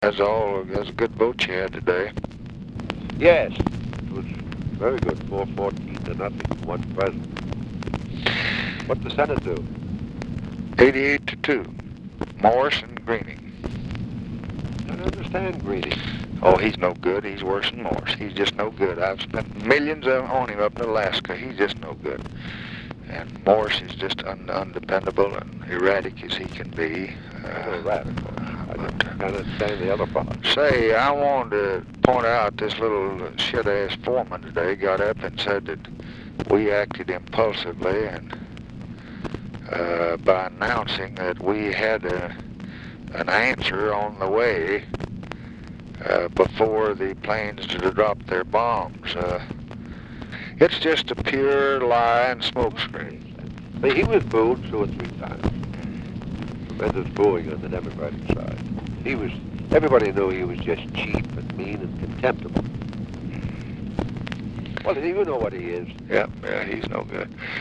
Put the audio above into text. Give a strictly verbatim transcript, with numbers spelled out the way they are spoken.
That's all. That's a good vote you had today. Yes, it was very good, four fourteen to nothing, one president. What'd the Senate do? eighty-eight to two. Morris and Greening. I don't understand Greening. Oh, he's no good. He's worse than Morris. He's just no good. I've spent millions on him up in Alaska. He's just no good. And Morris is just un undependable and erratic as he can be. Uh, radical. I don't kind of understand the other part. Say, I wanted to point out this little shit-ass foreman today got up and said that we acted impulsively and uh, by announcing that we had a, an answer on the way uh, before the planes dropped their bombs. Uh, it's just a pure lie and smokescreen. But he was booed two or three times. Tremendous booing on the Democratic side. He was, everybody knew he was just cheap and mean and contemptible. Well, you know what he is. Yep, yeah, he's no good.